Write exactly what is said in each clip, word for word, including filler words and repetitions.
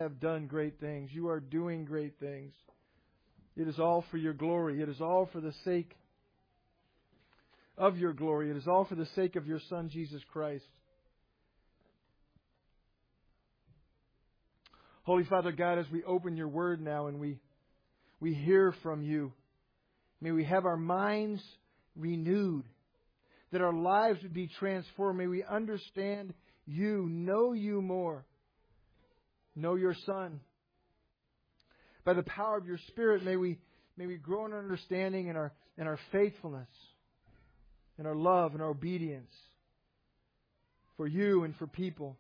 have done great things. You are doing great things. It is all for your glory. It is all for the sake of your glory. It is all for the sake of your Son, Jesus Christ. Holy Father God, as we open your word now and we, we hear from you, may we have our minds renewed, that our lives would be transformed. May we understand you, know you more, know your Son. By the power of your Spirit, may we may we grow in our understanding and our and our faithfulness, and our love and our obedience for you and for people.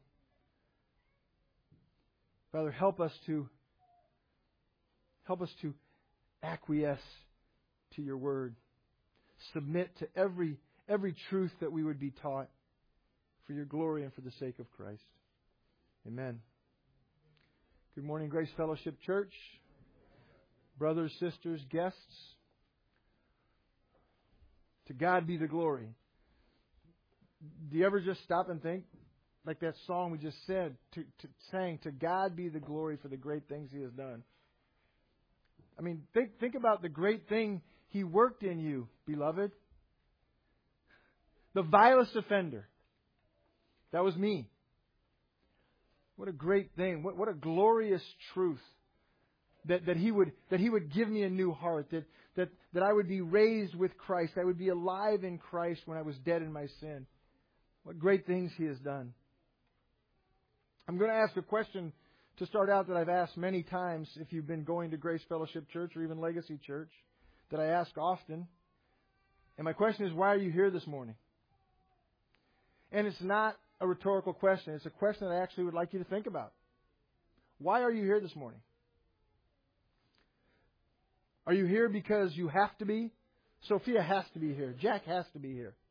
Father, help us to help us to acquiesce to your word. Submit to every every truth that we would be taught for your glory and for the sake of Christ. Amen. Good morning, Grace Fellowship Church. Brothers, sisters, guests. To God be the glory. Do you ever just stop and think, like that song we just said, to, to sang, to God be the glory for the great things He has done. I mean, think think about the great thing He worked in you, beloved. The vilest offender. That was me. What a great thing. What, what a glorious truth. That, that He would that He would give me a new heart. That, that, that I would be raised with Christ. I would be alive in Christ when I was dead in my sin. What great things He has done. I'm going to ask a question to start out that I've asked many times if you've been going to Grace Fellowship Church or even Legacy Church, that I ask often. And my question is, why are you here this morning? And it's not a rhetorical question. It's a question that I actually would like you to think about. Why are you here this morning? Are you here because you have to be? Sophia has to be here. Jack has to be here.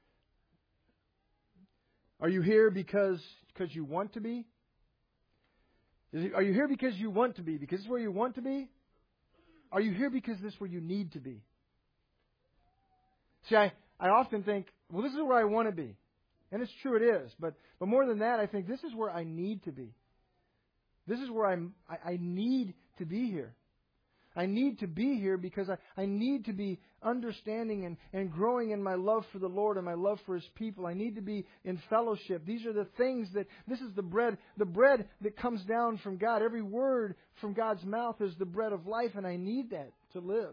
Are you here because, because you want to be? Is it, are you here because you want to be? Because this is where you want to be? Are you here because this is where you need to be? See, I, I often think, well, this is where I want to be. And it's true, it is. But but more than that, I think this is where I need to be. This is where I'm, I, I need to be here. I need to be here because I, I need to be understanding and, and growing in my love for the Lord and my love for His people. I need to be in fellowship. These are the things that, this is the bread, the bread that comes down from God. Every word from God's mouth is the bread of life, and I need that to live.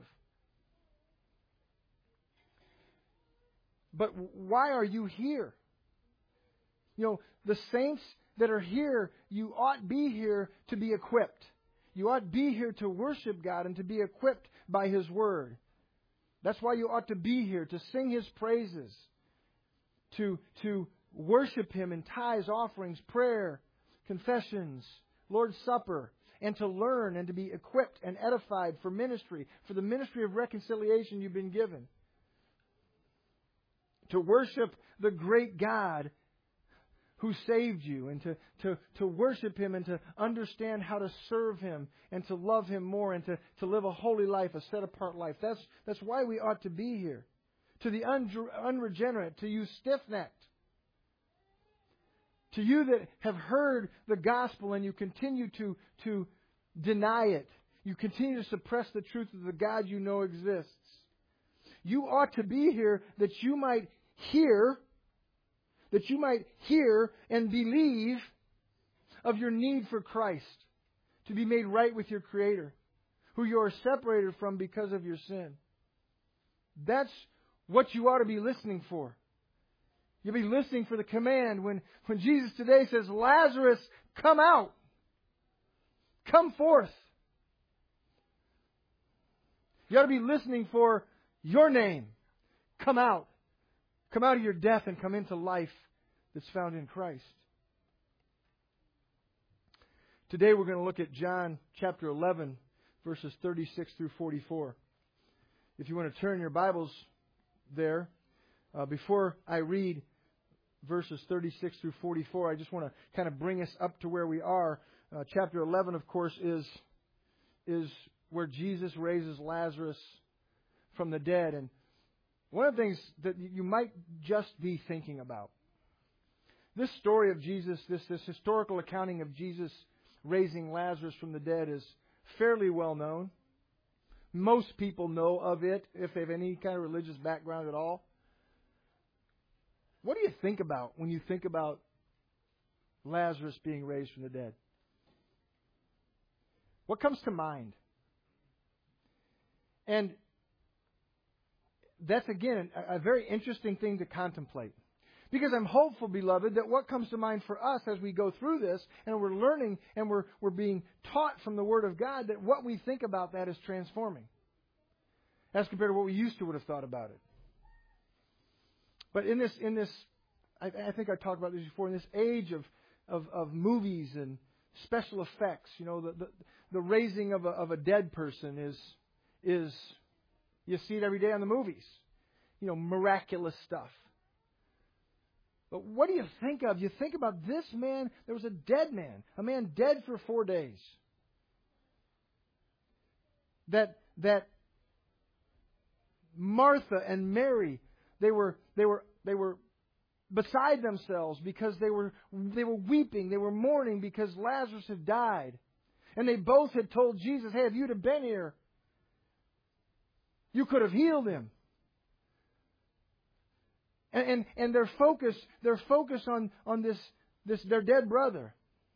But why are you here? You know, the saints that are here, you ought be here to be equipped. You ought be here to worship God and to be equipped by His Word. That's why you ought to be here, to sing His praises, to, to worship Him in tithes, offerings, prayer, confessions, Lord's Supper, and to learn and to be equipped and edified for ministry, for the ministry of reconciliation you've been given. To worship the great God who saved you, and to, to, to worship Him and to understand how to serve Him and to love Him more and to, to live a holy life, a set-apart life. That's, that's why we ought to be here. To the unregenerate, to you stiff-necked, to you that have heard the gospel and you continue to, to deny it, you continue to suppress the truth of the God you know exists. You ought to be here that you might hear That you might hear and believe of your need for Christ, to be made right with your Creator, who you are separated from because of your sin. That's what you ought to be listening for. You'll be listening for the command when, when Jesus today says, Lazarus, come out. Come forth. You ought to be listening for your name. Come out. Come out of your death and come into life that's found in Christ. Today we're going to look at John chapter eleven, verses thirty-six through forty-four. If you want to turn your Bibles there, uh, before I read verses thirty-six through forty-four, I just want to kind of bring us up to where we are. Uh, chapter eleven, of course, is, is where Jesus raises Lazarus from the dead. And one of the things that you might just be thinking about, this story of Jesus, this, this historical accounting of Jesus raising Lazarus from the dead is fairly well known. Most people know of it if they have any kind of religious background at all. What do you think about when you think about Lazarus being raised from the dead? What comes to mind? And that's, again, a, a very interesting thing to contemplate. Because I'm hopeful, beloved, that what comes to mind for us as we go through this and we're learning and we're, we're being taught from the Word of God, that what we think about that is transforming as compared to what we used to would have thought about it. But in this, in this, I, I think I talked about this before, in this age of, of, of movies and special effects, you know, the, the, the raising of a, of a dead person is, is, you see it every day on the movies. You know, miraculous stuff. But what do you think of? You think about this man, there was a dead man, a man dead for four days. That, that Martha and Mary, they were, they were, they were beside themselves because they were, they were weeping, they were mourning because Lazarus had died. And they both had told Jesus, hey, if you'd have been here, you could have healed him. And, and, and their focus, their focus on, on this, this, their dead brother.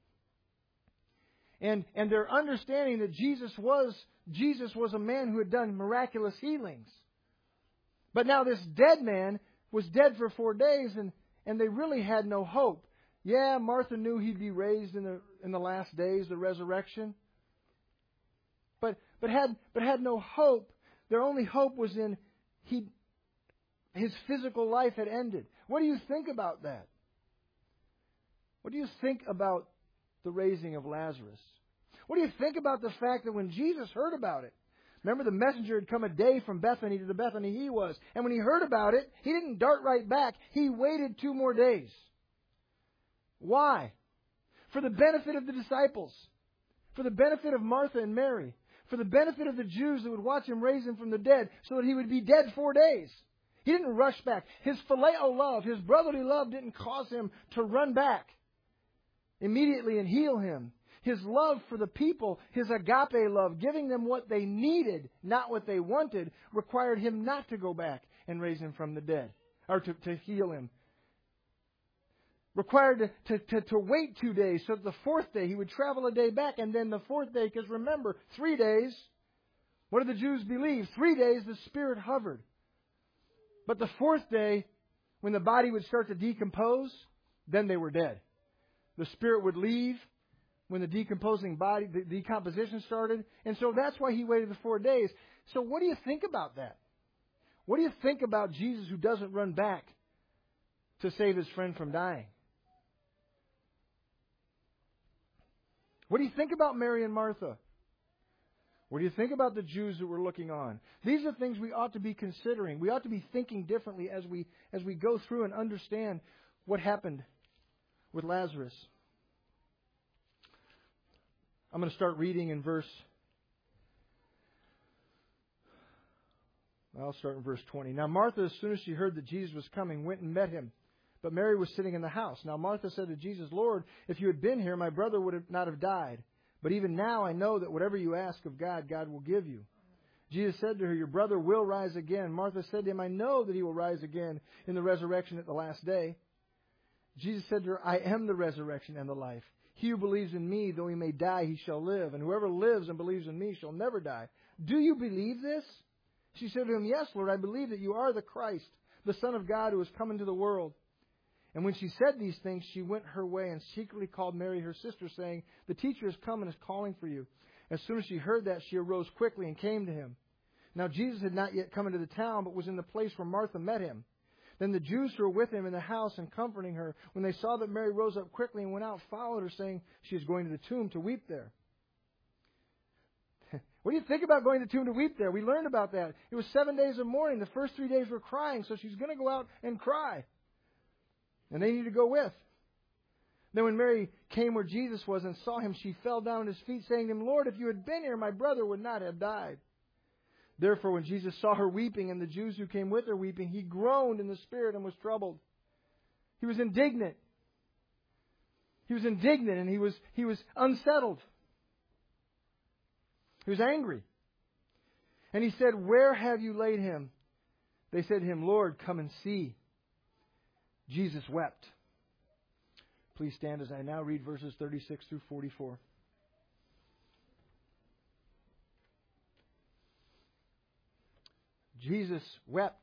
And, and their understanding that Jesus was, Jesus was a man who had done miraculous healings. But now this dead man was dead for four days and, and they really had no hope. Yeah, Martha knew he'd be raised in the, in the last days, the resurrection. But, but had, but had no hope. Their only hope was in he, his physical life had ended. What do you think about that? What do you think about the raising of Lazarus? What do you think about the fact that when Jesus heard about it, remember the messenger had come a day from Bethany to the Bethany he was, and when he heard about it, he didn't dart right back. He waited two more days. Why? For the benefit of the disciples, for the benefit of Martha and Mary, for the benefit of the Jews that would watch him raise him from the dead, so that he would be dead four days. He didn't rush back. His phileo love, his brotherly love didn't cause him to run back immediately and heal him. His love for the people, his agape love, giving them what they needed, not what they wanted, required him not to go back and raise him from the dead, or to, to heal him. Required to, to, to, to wait two days, so that the fourth day he would travel a day back, and then the fourth day, because remember, three days, what did the Jews believe? Three days the Spirit hovered. But the fourth day, when the body would start to decompose, then they were dead. The Spirit would leave when the decomposing body, the decomposition started. And so that's why he waited the four days. So what do you think about that? What do you think about Jesus who doesn't run back to save his friend from dying? What do you think about Mary and Martha? What do you think about the Jews that were looking on? These are things we ought to be considering. We ought to be thinking differently as we as we go through and understand what happened with Lazarus. I'm going to start reading in verse... I'll start in verse twenty. Now Martha, as soon as she heard that Jesus was coming, went and met him. But Mary was sitting in the house. Now Martha said to Jesus, Lord, if you had been here, my brother would have not have died. But even now I know that whatever you ask of God, God will give you. Jesus said to her, your brother will rise again. Martha said to him, I know that he will rise again in the resurrection at the last day. Jesus said to her, I am the resurrection and the life. He who believes in me, though he may die, he shall live. And whoever lives and believes in me shall never die. Do you believe this? She said to him, yes, Lord, I believe that you are the Christ, the Son of God who has come into the world. And when she said these things, she went her way and secretly called Mary, her sister, saying, the teacher has come and is calling for you. As soon as she heard that, she arose quickly and came to him. Now Jesus had not yet come into the town, but was in the place where Martha met him. Then the Jews who were with him in the house and comforting her, when they saw that Mary rose up quickly and went out, followed her, saying, she is going to the tomb to weep there. What do you think about going to the tomb to weep there? We learned about that. It was seven days of mourning. The first three days were crying, so she's going to go out and cry. And they need to go with. Then when Mary came where Jesus was and saw him, she fell down at his feet, saying to him, Lord, if you had been here, my brother would not have died. Therefore, when Jesus saw her weeping and the Jews who came with her weeping, he groaned in the spirit and was troubled. He was indignant. He was indignant and he was, he was unsettled. He was angry. And he said, "Where have you laid him?" They said to him, "Lord, come and see." Jesus wept. Please stand as I now read verses thirty-six through forty-four. Jesus wept.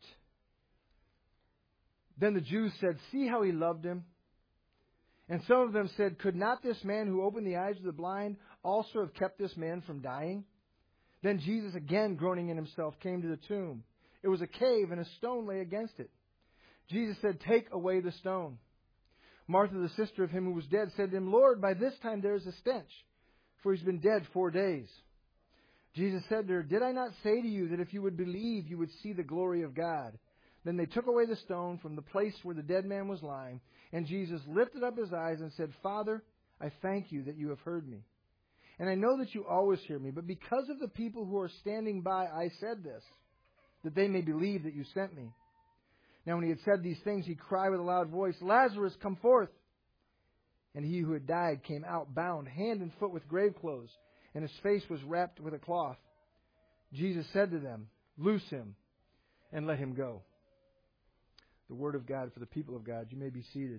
Then the Jews said, "See how he loved him." And some of them said, "Could not this man who opened the eyes of the blind also have kept this man from dying?" Then Jesus, again groaning in himself, came to the tomb. It was a cave, and a stone lay against it. Jesus said, "Take away the stone." Martha, the sister of him who was dead, said to him, "Lord, by this time there is a stench, for he's been dead four days." Jesus said to her, "Did I not say to you that if you would believe, you would see the glory of God?" Then they took away the stone from the place where the dead man was lying, and Jesus lifted up his eyes and said, "Father, I thank you that you have heard me. And I know that you always hear me, but because of the people who are standing by, I said this, that they may believe that you sent me." Now when he had said these things, he cried with a loud voice, "Lazarus, come forth!" And he who had died came out bound, hand and foot with grave clothes, and his face was wrapped with a cloth. Jesus said to them, "Loose him and let him go." The word of God for the people of God. You may be seated.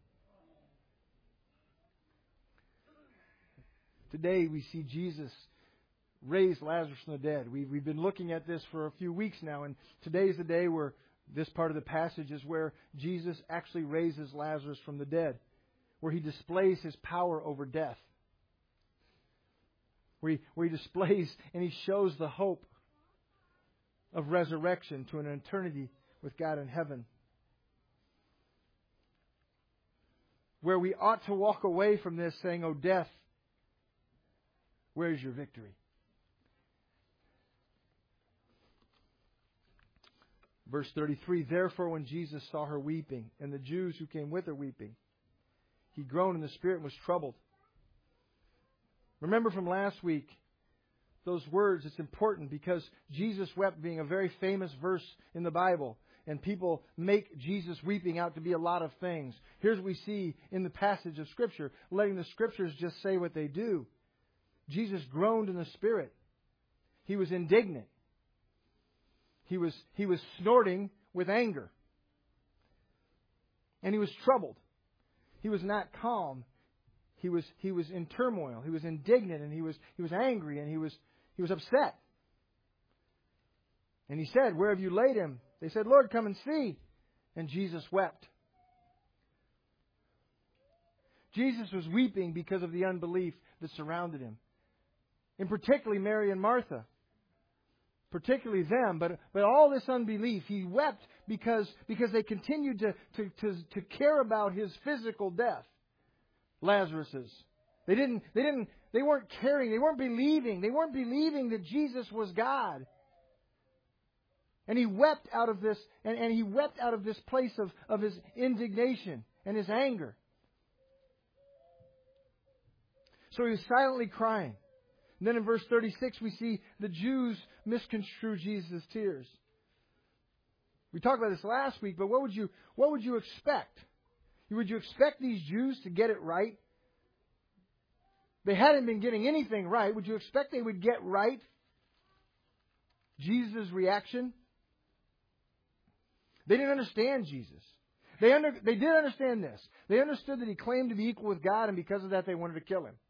Today we see Jesus raise Lazarus from the dead. We've, we've been looking at this for a few weeks now, and today's the day where this part of the passage is where Jesus actually raises Lazarus from the dead, where he displays his power over death, where he, where he displays and he shows the hope of resurrection to an eternity with God in heaven, where we ought to walk away from this saying, "Oh, death, where's your victory?" Verse thirty-three, "Therefore when Jesus saw her weeping, and the Jews who came with her weeping, he groaned in the spirit and was troubled." Remember from last week, those words, it's important because Jesus wept being a very famous verse in the Bible. And people make Jesus weeping out to be a lot of things. Here's what we see in the passage of Scripture, letting the Scriptures just say what they do. Jesus groaned in the spirit. He was indignant. He was, he was snorting with anger. And he was troubled. He was not calm. He was, he was in turmoil. He was indignant and he was, he was angry and he was, he was upset. And he said, "Where have you laid him?" They said, "Lord, come and see." And Jesus wept. Jesus was weeping because of the unbelief that surrounded him. And particularly Mary and Martha. Particularly them, but but all this unbelief. He wept because, because they continued to, to, to, to care about his physical death. Lazarus's. They didn't they didn't they weren't caring, they weren't believing. They weren't believing that Jesus was God. And he wept out of this, and, and he wept out of this place of, of his indignation and his anger. So he was silently crying. And then in verse thirty-six, we see the Jews misconstrue Jesus' tears. We talked about this last week, but what would you what would you expect? Would you expect these Jews to get it right? They hadn't been getting anything right. Would you expect they would get right Jesus' reaction? They didn't understand Jesus. They under, they did understand this. They understood that he claimed to be equal with God, and because of that they wanted to kill him.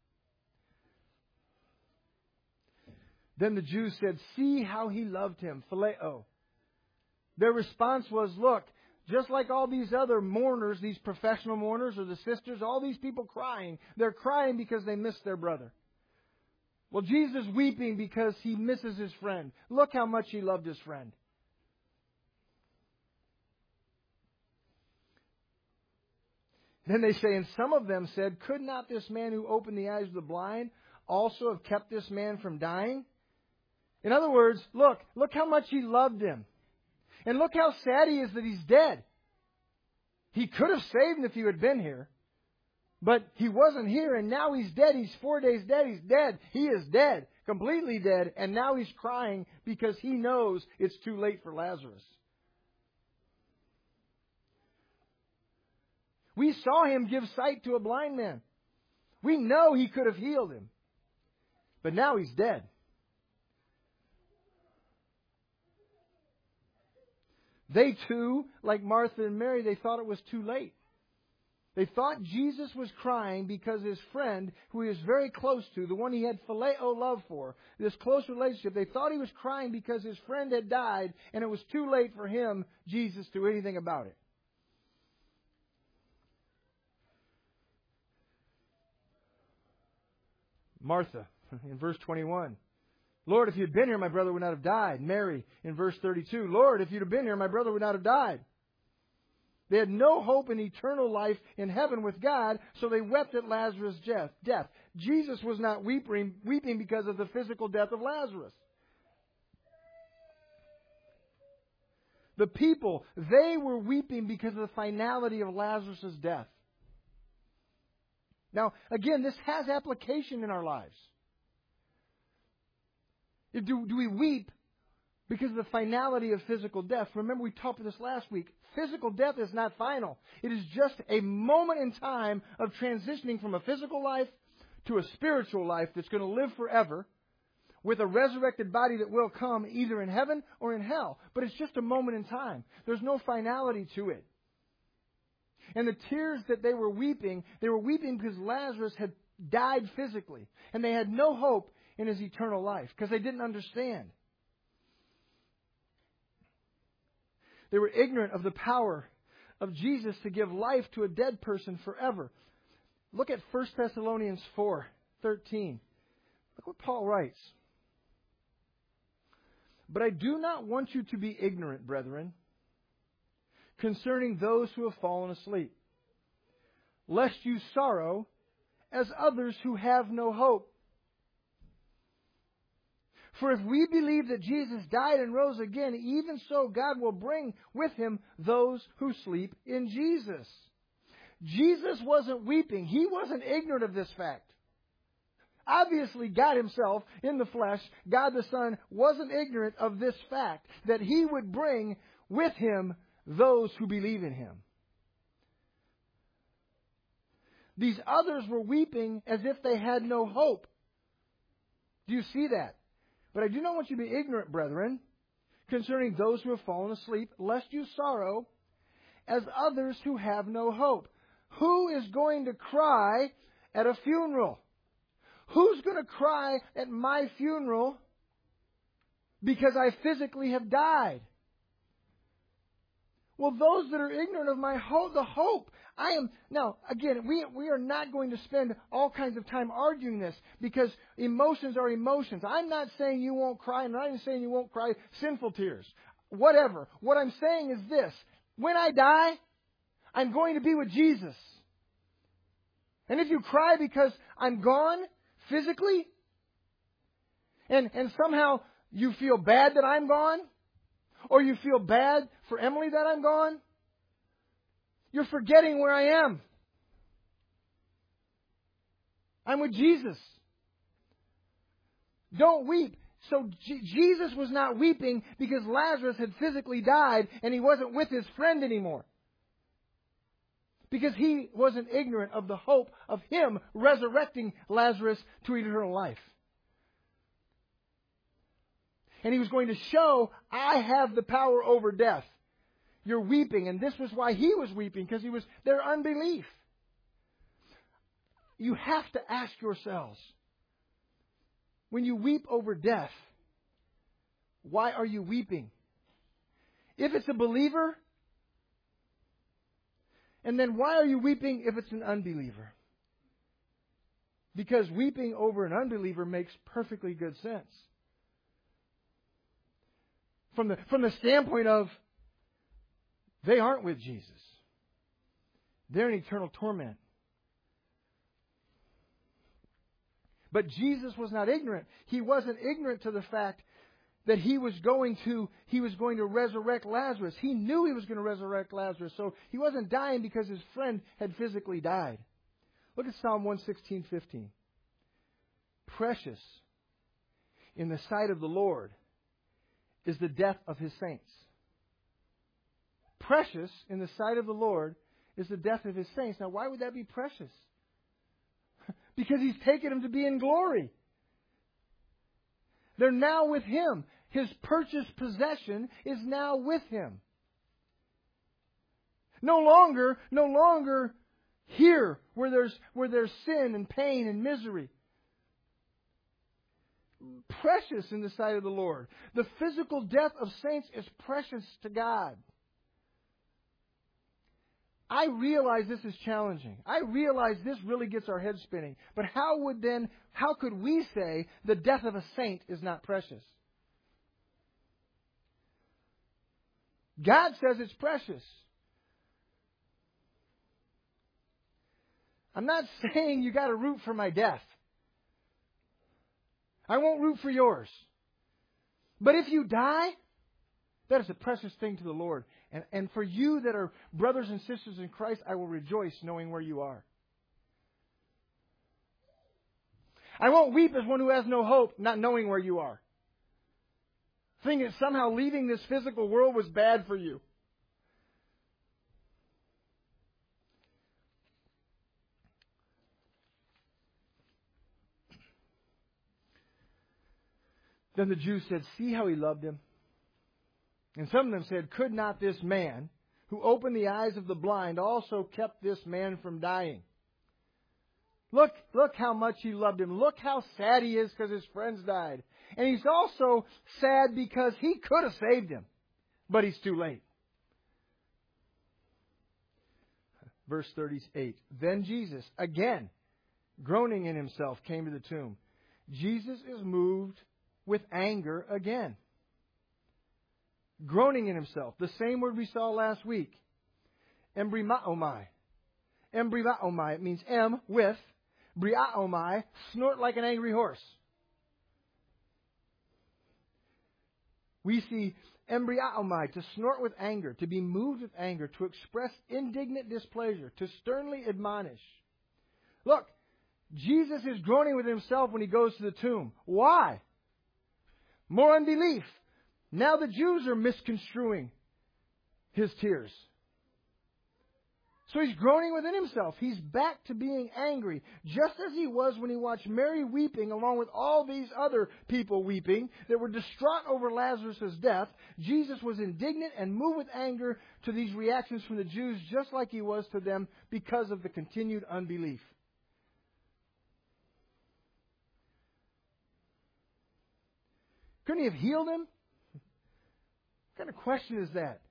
Then the Jews said, "See how he loved him." Phileo. Their response was, look, just like all these other mourners, these professional mourners or the sisters, all these people crying, they're crying because they miss their brother. Well, Jesus is weeping because he misses his friend. Look how much he loved his friend. Then they say, and some of them said, "Could not this man who opened the eyes of the blind also have kept this man from dying?" In other words, look, look how much he loved him. And look how sad he is that he's dead. He could have saved him if he had been here. But he wasn't here, and now he's dead. He's four days dead. He's dead. He is dead. Completely dead. And now he's crying because he knows it's too late for Lazarus. We saw him give sight to a blind man. We know He could have healed him. But now he's dead. They too, like Martha and Mary, they thought it was too late. They thought Jesus was crying because his friend, who he was very close to, the one he had phileo love for, this close relationship, they thought he was crying because his friend had died and it was too late for him, Jesus, to do anything about it. Martha, in verse twenty-one. Lord, if you'd been here, my brother would not have died. Mary, in verse thirty-two. Lord, if you'd have been here, my brother would not have died. They had no hope in eternal life in heaven with God, so they wept at Lazarus' death. Jesus was not weeping, weeping because of the physical death of Lazarus. The people, they were weeping because of the finality of Lazarus' death. Now, again, this has application in our lives. Do, do we weep because of the finality of physical death? Remember, we talked about this last week. Physical death is not final. It is just a moment in time of transitioning from a physical life to a spiritual life that's going to live forever with a resurrected body that will come either in heaven or in hell. But it's just a moment in time. There's no finality to it. And the tears that they were weeping, they were weeping because Lazarus had died physically. And they had no hope in his eternal life because they didn't understand. They were ignorant of the power of Jesus to give life to a dead person forever. Look at First Thessalonians four thirteen. Look what Paul writes. But I do not want you to be ignorant, brethren, concerning those who have fallen asleep, lest you sorrow as others who have no hope. For if we believe that Jesus died and rose again, even so God will bring with Him those who sleep in Jesus. Jesus wasn't weeping. He wasn't ignorant of this fact. Obviously, God Himself, in the flesh, God the Son, wasn't ignorant of this fact, that He would bring with Him those who believe in Him. These others were weeping as if they had no hope. Do you see that? But I do not want you to be ignorant, brethren, concerning those who have fallen asleep, lest you sorrow as others who have no hope. Who is going to cry at a funeral? Who's going to cry at my funeral because I physically have died? Well, those that are ignorant of my hope, the hope. I am, now, again, we, we are not going to spend all kinds of time arguing this because emotions are emotions. I'm not saying you won't cry. I'm not even saying you won't cry sinful tears. Whatever. What I'm saying is this. When I die, I'm going to be with Jesus. And if you cry because I'm gone physically, and, and somehow you feel bad that I'm gone, or you feel bad for Emily that I'm gone, you're forgetting where I am. I'm with Jesus. Don't weep. So G- Jesus was not weeping because Lazarus had physically died and he wasn't with his friend anymore. Because he wasn't ignorant of the hope of Him resurrecting Lazarus to eternal life. And He was going to show, I have the power over death. You're weeping. And this was why He was weeping, because He was their unbelief. You have to ask yourselves, when you weep over death, why are you weeping? If it's a believer, and then why are you weeping if it's an unbeliever? Because weeping over an unbeliever makes perfectly good sense. From the, from the standpoint of, they aren't with Jesus. They're in eternal torment. But Jesus was not ignorant. He wasn't ignorant to the fact that he was going to, he was going to resurrect Lazarus. He knew he was going to resurrect Lazarus. So he wasn't dying because his friend had physically died. Look at Psalm one sixteen fifteen. Precious in the sight of the Lord is the death of His saints. Precious in the sight of the Lord is the death of His saints. Now, why would that be precious? because He's taken them to be in glory. They're now with Him. His purchased possession is now with Him. No longer, no longer here where there's, where there's sin and pain and misery. Precious in the sight of the Lord. The physical death of saints is precious to God. I realize this is challenging. I realize this really gets our heads spinning. But how would then, how could we say the death of a saint is not precious? God says it's precious. I'm not saying you got to root for my death. I won't root for yours. But if you die, that is a precious thing to the Lord. And, and for you that are brothers and sisters in Christ, I will rejoice knowing where you are. I won't weep as one who has no hope, not knowing where you are. Thinking that somehow leaving this physical world was bad for you. Then the Jews said, see how He loved him. And some of them said, could not this man, who opened the eyes of the blind, also kept this man from dying? Look, look how much He loved him. Look how sad he is because his friends died. And He's also sad because He could have saved him. But He's too late. Verse thirty-eight. Then Jesus, again, groaning in Himself, came to the tomb. Jesus is moved with anger again. Groaning in Himself. The same word we saw last week. Embrimaomai. Embrimaomai. It means em, with. Briaomai, snort like an angry horse. We see embriaomai, to snort with anger, to be moved with anger, to express indignant displeasure, to sternly admonish. Look, Jesus is groaning with Himself when He goes to the tomb. Why? More unbelief. Now the Jews are misconstruing His tears. So He's groaning within Himself. He's back to being angry, just as He was when He watched Mary weeping along with all these other people weeping that were distraught over Lazarus' death. Jesus was indignant and moved with anger to these reactions from the Jews, just like He was to them because of the continued unbelief. Couldn't He have healed him? What kind of question is that?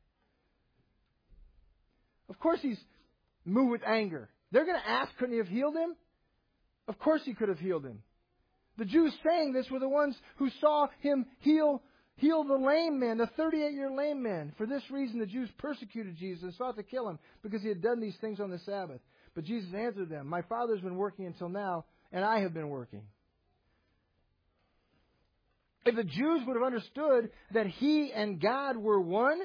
Of course He's moved with anger. They're going to ask, couldn't He have healed him? Of course He could have healed him. The Jews saying this were the ones who saw Him heal, heal the lame man, the thirty-eight-year lame man. For this reason the Jews persecuted Jesus and sought to kill Him because He had done these things on the Sabbath. But Jesus answered them, my Father's been working until now, and I have been working. If the Jews would have understood that He and God were one,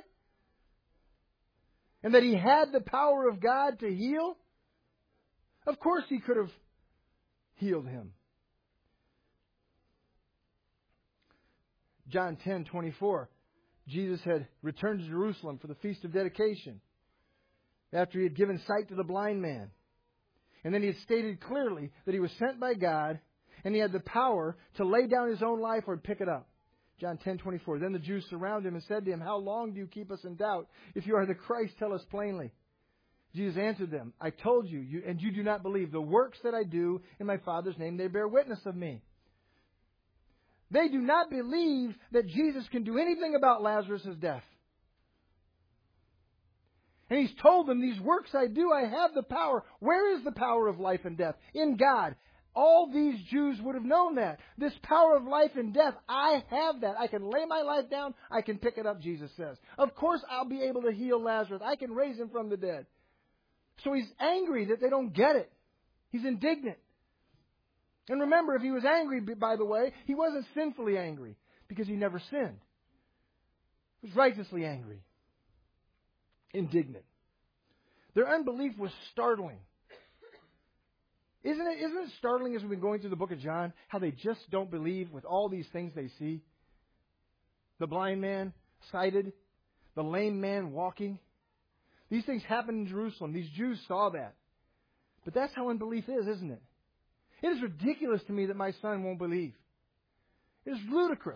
and that He had the power of God to heal, of course He could have healed him. John ten twenty-four. Jesus had returned to Jerusalem for the Feast of Dedication after He had given sight to the blind man. And then He had stated clearly that He was sent by God and He had the power to lay down His own life or pick it up. John ten twenty-four. Then the Jews surrounded Him and said to Him, how long do you keep us in doubt? If you are the Christ, tell us plainly. Jesus answered them, I told you, you, and you do not believe. The works that I do in my Father's name, they bear witness of me. They do not believe that Jesus can do anything about Lazarus' death. And He's told them, these works I do, I have the power. Where is the power of life and death? In God. All these Jews would have known that. This power of life and death, I have that. I can lay my life down. I can pick it up, Jesus says. Of course I'll be able to heal Lazarus. I can raise him from the dead. So He's angry that they don't get it. He's indignant. And remember, if He was angry, by the way, He wasn't sinfully angry because He never sinned. He was righteously angry. Indignant. Their unbelief was startling. Isn't it, isn't it startling as we've been going through the book of John, how they just don't believe with all these things they see? The blind man sighted, the lame man walking. These things happened in Jerusalem. These Jews saw that. But that's how unbelief is, isn't it? It is ridiculous to me that my son won't believe. It is ludicrous.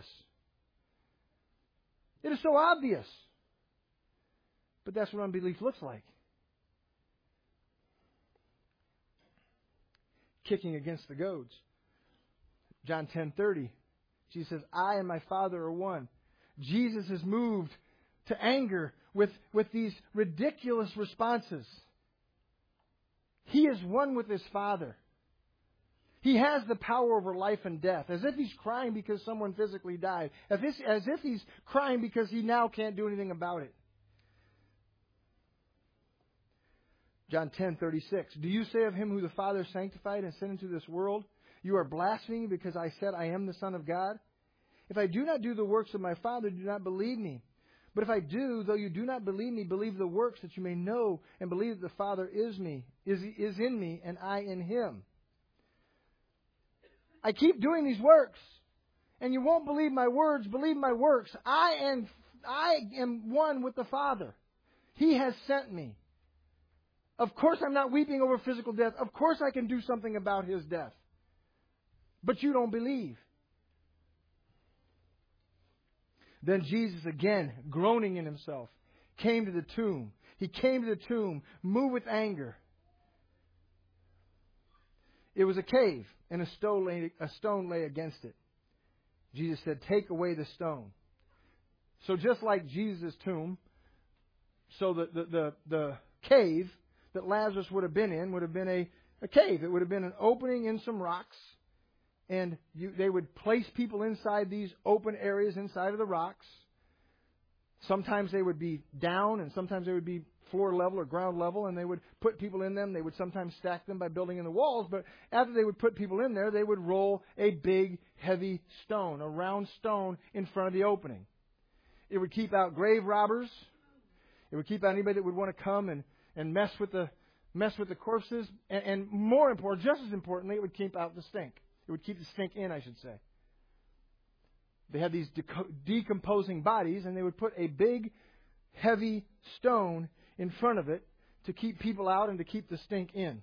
It is so obvious. But that's what unbelief looks like. Kicking against the goads. John ten thirty. Jesus says, I and my Father are one. Jesus is moved to anger with, with these ridiculous responses. He is one with His Father. He has the power over life and death, as if He's crying because someone physically died, as if, as if He's crying because He now can't do anything about it. John ten thirty-six. Do you say of Him who the Father sanctified and sent into this world, you are blaspheming because I said I am the Son of God? If I do not do the works of my Father, do not believe me. But if I do, though you do not believe me, believe the works, that you may know and believe that the Father is me, is, is in me, and I in Him. I keep doing these works, and you won't believe my words. Believe my works. I am, I am one with the Father. He has sent me. Of course I'm not weeping over physical death. Of course I can do something about His death. But you don't believe. Then Jesus, again, groaning in Himself, came to the tomb. He came to the tomb, moved with anger. It was a cave, and a stone lay, a stone lay against it. Jesus said, take away the stone. So just like Jesus' tomb, so the, the, the, the cave that Lazarus would have been in would have been a, a cave. It would have been an opening in some rocks. And you, they would place people inside these open areas inside of the rocks. Sometimes they would be down, and sometimes they would be floor level or ground level, and they would put people in them. They would sometimes stack them by building in the walls, but after they would put people in there, they would roll a big, heavy stone, a round stone in front of the opening. It would keep out grave robbers. It would keep out anybody that would want to come and, and mess with the mess with the corpses. And, and more important, just as importantly, it would keep out the stink. It would keep the stink in, I should say. They had these deco- decomposing bodies, and they would put a big, heavy stone in front of it to keep people out and to keep the stink in.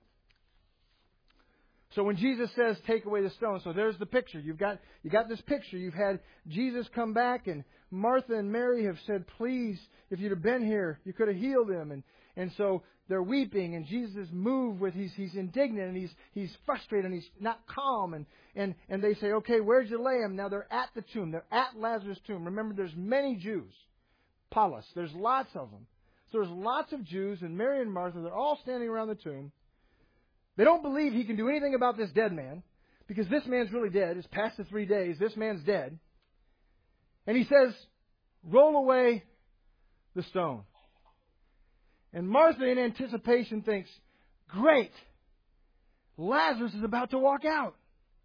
So when Jesus says, take away the stone, so there's the picture. You've got, you got this picture. You've had Jesus come back, and Martha and Mary have said, please, if you'd have been here, you could have healed him. And, and so they're weeping, and Jesus is moved with, he's, he's indignant, and he's, he's frustrated, and he's not calm. And, and, and they say, okay, where'd you lay him? Now they're at the tomb. They're at Lazarus' tomb. Remember, there's many Jews. Paulus. There's lots of them. So there's lots of Jews, and Mary and Martha, they're all standing around the tomb. They don't believe he can do anything about this dead man, because this man's really dead. It's past the three days. This man's dead. And he says, roll away the stone. And Martha, in anticipation, thinks, great, Lazarus is about to walk out.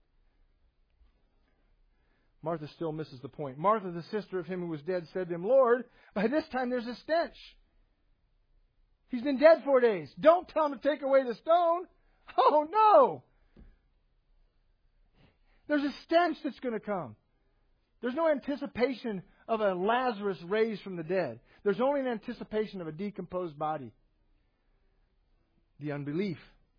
Martha still misses the point. Martha, the sister of him who was dead, said to him, Lord, by this time there's a stench. He's been dead four days. Don't tell him to take away the stone. Oh, no. There's a stench that's going to come. There's no anticipation of a Lazarus raised from the dead. There's only an anticipation of a decomposed body. The unbelief.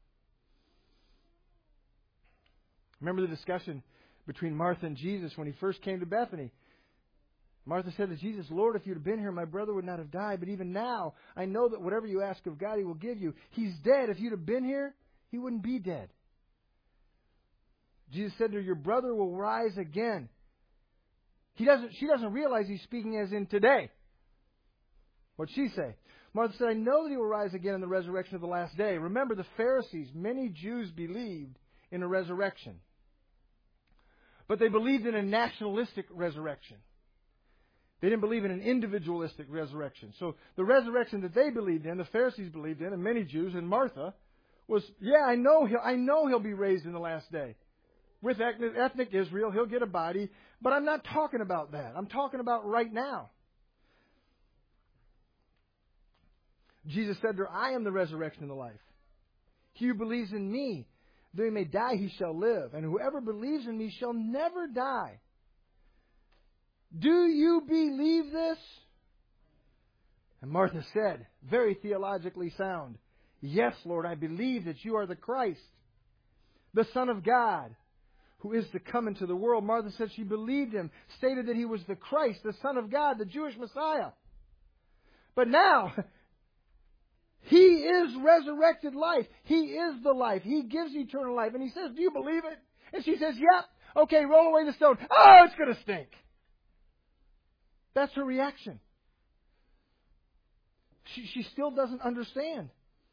Remember the discussion between Martha and Jesus when he first came to Bethany. Martha said to Jesus, Lord, if you'd have been here, my brother would not have died. But even now, I know that whatever you ask of God, He will give you. He's dead. If you'd have been here, he wouldn't be dead. Jesus said to her, your brother will rise again. He doesn't, she doesn't realize he's speaking as in today. What'd she say? Martha said, I know that he will rise again in the resurrection of the last day. Remember, the Pharisees, many Jews believed in a resurrection. But they believed in a nationalistic resurrection. They didn't believe in an individualistic resurrection. So the resurrection that they believed in, the Pharisees believed in, and many Jews, and Martha, was, yeah, I know he'll, I know he'll be raised in the last day. With ethnic, ethnic Israel, he'll get a body. But I'm not talking about that. I'm talking about right now. Jesus said to her, I am the resurrection and the life. He who believes in me, though he may die, he shall live. And whoever believes in me shall never die. Do you believe this? And Martha said, very theologically sound, yes, Lord, I believe that you are the Christ, the Son of God, who is to come into the world. Martha said she believed him, stated that he was the Christ, the Son of God, the Jewish Messiah. But now, he is resurrected life. He is the life. He gives eternal life. And he says, do you believe it? And she says, yep. Okay, roll away the stone. Oh, it's going to stink. That's her reaction. She, she still doesn't understand.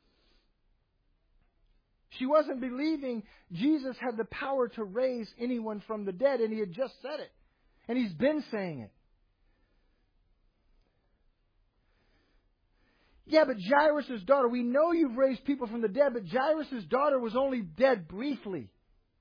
She wasn't believing Jesus had the power to raise anyone from the dead, and he had just said it. And he's been saying it. Yeah, but Jairus' daughter, we know you've raised people from the dead, but Jairus' daughter was only dead briefly.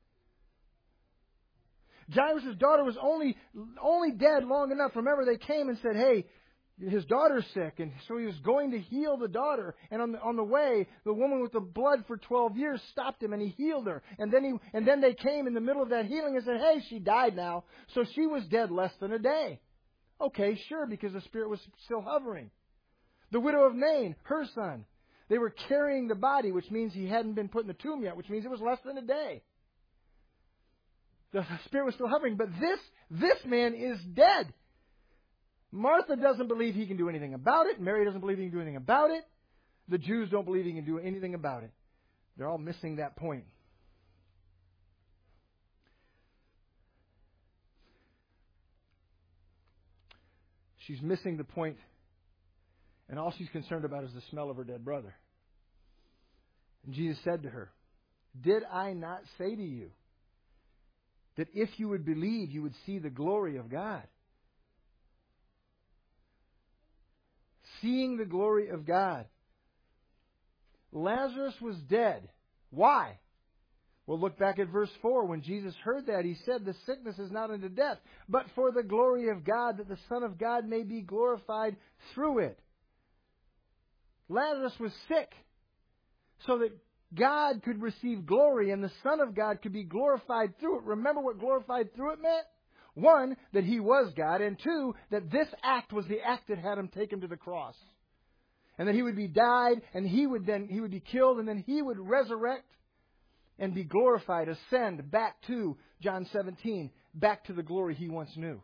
Jairus' daughter was only, only dead long enough. Remember, they came and said, hey, his daughter's sick. And so he was going to heal the daughter. And on the, on the way, the woman with the blood for twelve years stopped him and he healed her. And then he, and then they came in the middle of that healing and said, hey, she died now. So she was dead less than a day. Okay, sure, because the spirit was still hovering. The widow of Nain, her son, they were carrying the body, which means he hadn't been put in the tomb yet, which means it was less than a day. The spirit was still hovering, but this, this man is dead. Martha doesn't believe he can do anything about it. Mary doesn't believe he can do anything about it. The Jews don't believe he can do anything about it. They're all missing that point. She's missing the point, and all she's concerned about is the smell of her dead brother. And Jesus said to her, did I not say to you that if you would believe, you would see the glory of God? Seeing the glory of God. Lazarus was dead. Why? Well, look back at verse four. When Jesus heard that, he said, the sickness is not unto death, but for the glory of God, that the Son of God may be glorified through it. Lazarus was sick so that God could receive glory and the Son of God could be glorified through it. Remember what glorified through it meant? One, that he was God, and two, that this act was the act that had him take him to the cross. And that he would be died, and he would then he would be killed, and then he would resurrect and be glorified, ascend back to John seventeen, back to the glory he once knew.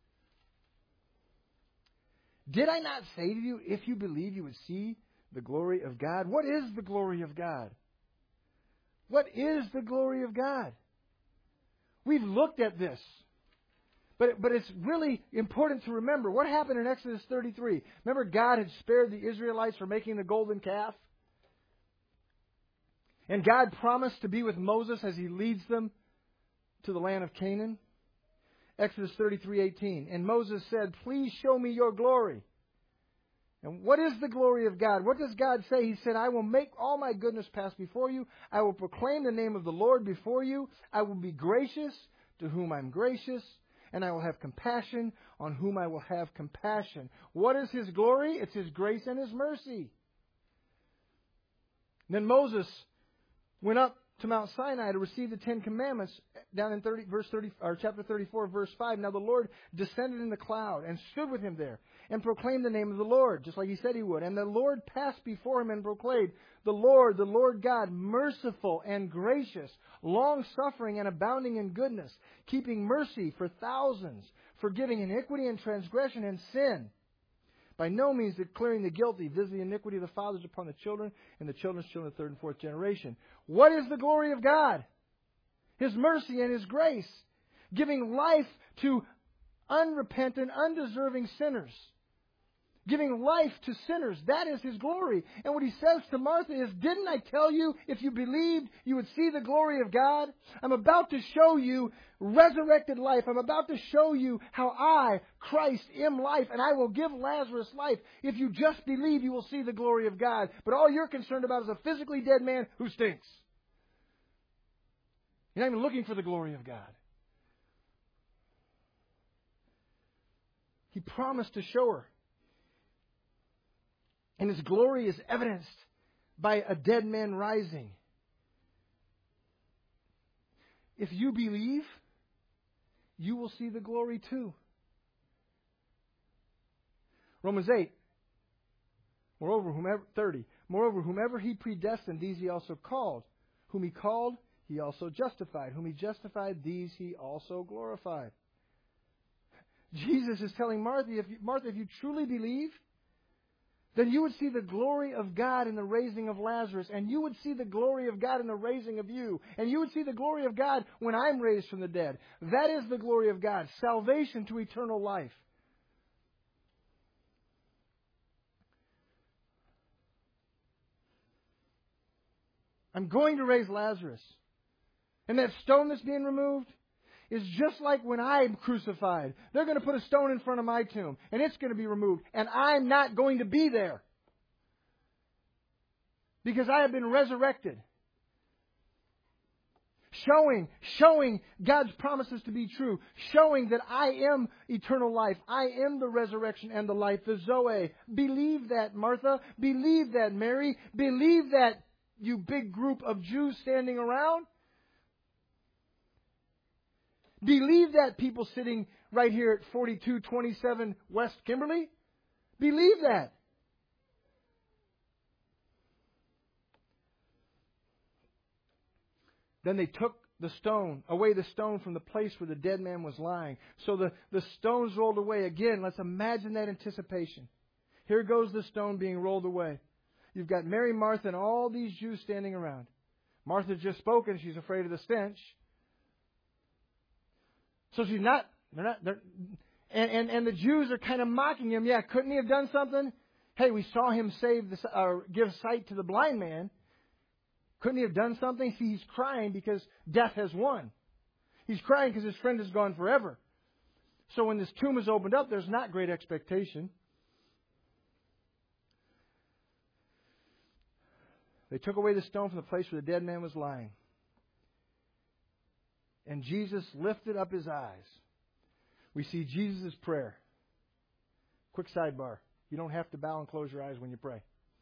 Did I not say to you, if you believe, you would see the glory of God? What is the glory of God? What is the glory of God? We've looked at this. But, but it's really important to remember what happened in Exodus thirty-three. Remember, God had spared the Israelites for making the golden calf? And God promised to be with Moses as he leads them to the land of Canaan. Exodus thirty-three eighteen. And Moses said, please show me your glory. And what is the glory of God? What does God say? He said, I will make all my goodness pass before you. I will proclaim the name of the Lord before you. I will be gracious to whom I'm gracious. And I will have compassion on whom I will have compassion. What is His glory? It's His grace and His mercy. Then Moses went up to Mount Sinai to receive the Ten Commandments down in thirty, verse thirty, or chapter thirty-four, verse five. Now the Lord descended in the cloud and stood with him there and proclaimed the name of the Lord, just like He said He would. And the Lord passed before him and proclaimed, the Lord, the Lord God, merciful and gracious, long-suffering and abounding in goodness, keeping mercy for thousands, forgiving iniquity and transgression and sin, by no means declaring the guilty, visiting the iniquity of the fathers upon the children, and the children's children, the third and fourth generation. What is the glory of God? His mercy and His grace, giving life to unrepentant, undeserving sinners. Giving life to sinners. That is His glory. And what He says to Martha is, didn't I tell you if you believed you would see the glory of God? I'm about to show you resurrected life. I'm about to show you how I, Christ, am life, and I will give Lazarus life. If you just believe, you will see the glory of God. But all you're concerned about is a physically dead man who stinks. You're not even looking for the glory of God. He promised to show her. And His glory is evidenced by a dead man rising. If you believe, you will see the glory too. Romans eight. Moreover, whomever, thirty. Moreover, whomever He predestined, these He also called. Whom He called, he also justified. Whom he justified, these he also glorified. Jesus is telling Martha, if you, Martha, if you truly believe, then you would see the glory of God in the raising of Lazarus, and you would see the glory of God in the raising of you, and you would see the glory of God when I'm raised from the dead. That is the glory of God, salvation to eternal life. I'm going to raise Lazarus. And that stone that's being removed is just like when I'm crucified. They're going to put a stone in front of my tomb, and it's going to be removed, and I'm not going to be there. Because I have been resurrected. Showing, showing God's promises to be true. Showing that I am eternal life. I am the resurrection and the life, the Zoe. Believe that, Martha. Believe that, Mary. Believe that, you big group of Jews standing around. Believe that, people sitting right here at forty-two twenty-seven West Kimberly. Believe that. Then they took the stone, away the stone from the place where the dead man was lying. So the, the stones rolled away. Again, let's imagine that anticipation. Here goes the stone being rolled away. You've got Mary, Martha, and all these Jews standing around. Martha's just spoken. She's afraid of the stench. So she's not, they're not, they're, and, and, and the Jews are kind of mocking him. Yeah, couldn't he have done something? Hey, we saw him save the, or give sight to the blind man. Couldn't he have done something? See, he's crying because death has won. He's crying because his friend is gone forever. So when this tomb is opened up, there's not great expectation. They took away the stone from the place where the dead man was lying. And Jesus lifted up His eyes. We see Jesus' prayer. Quick sidebar. You don't have to bow and close your eyes when you pray.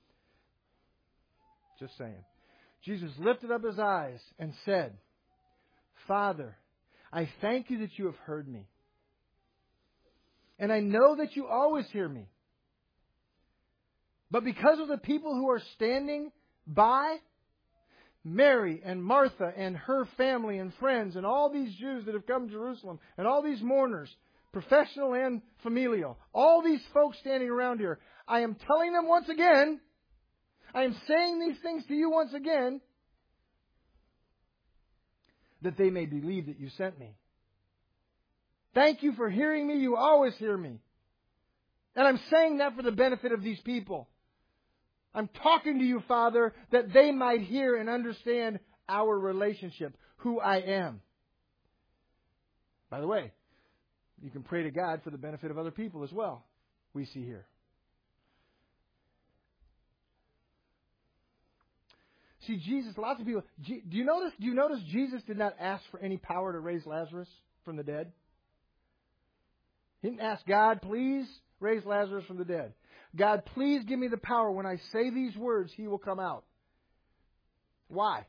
Just saying. Jesus lifted up His eyes and said, Father, I thank You that You have heard me. And I know that You always hear me. But because of the people who are standing by, Mary and Martha and her family and friends and all these Jews that have come to Jerusalem and all these mourners, professional and familial, all these folks standing around here, I am telling them once again, I am saying these things to you once again, that they may believe that You sent me. Thank You for hearing me. You always hear me. And I'm saying that for the benefit of these people. I'm talking to You, Father, that they might hear and understand our relationship, who I am. By the way, you can pray to God for the benefit of other people as well, we see here. See, Jesus, lots of people, do you notice, do you notice Jesus did not ask for any power to raise Lazarus from the dead? He didn't ask God, please raise Lazarus from the dead. God, please give me the power. When I say these words, he will come out. Why?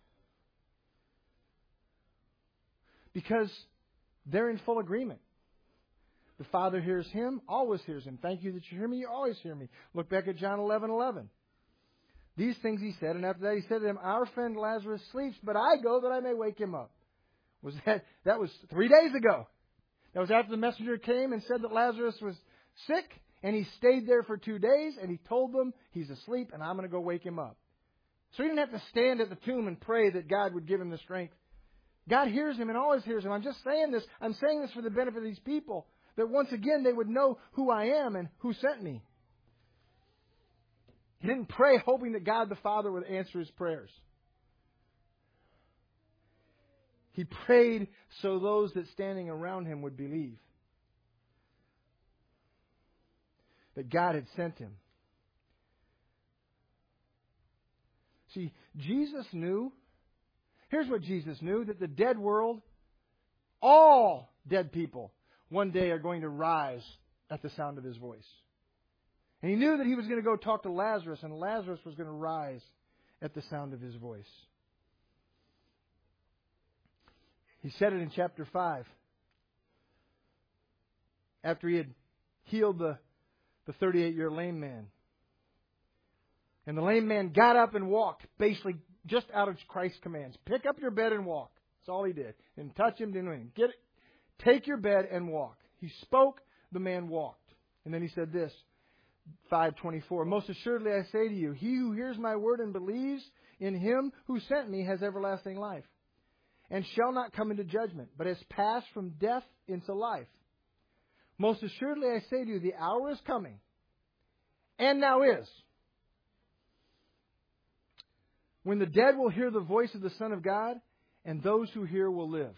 Because they're in full agreement. The Father hears him, always hears him. Thank You that You hear me, You always hear me. Look back at John eleven eleven. These things he said, and after that he said to them, Our friend Lazarus sleeps, but I go that I may wake him up. Was that, that was three days ago. That was after the messenger came and said that Lazarus was sick. And he stayed there for two days, and he told them he's asleep, and I'm going to go wake him up. So he didn't have to stand at the tomb and pray that God would give him the strength. God hears him and always hears him. I'm just saying this. I'm saying this for the benefit of these people, that once again they would know who I am and who sent me. He didn't pray hoping that God the Father would answer his prayers. He prayed so those that standing around him would believe that God had sent him. See, Jesus knew, here's what Jesus knew, that the dead world, all dead people, one day are going to rise at the sound of his voice. And he knew that he was going to go talk to Lazarus, and Lazarus was going to rise at the sound of his voice. He said it in chapter five. After he had healed the the thirty-eight-year lame man. And the lame man got up and walked, basically Just out of Christ's commands. Pick up your bed and walk. That's all he did. Didn't touch him, didn't anything. Get it. Take your bed and walk. He spoke, the man walked. And then he said this, five twenty-four. Most assuredly I say to you, he who hears my word and believes in him who sent me has everlasting life, and shall not come into judgment, but has passed from death into life. Most assuredly I say to you, the hour is coming, and now is, when the dead will hear the voice of the Son of God, and those who hear will live.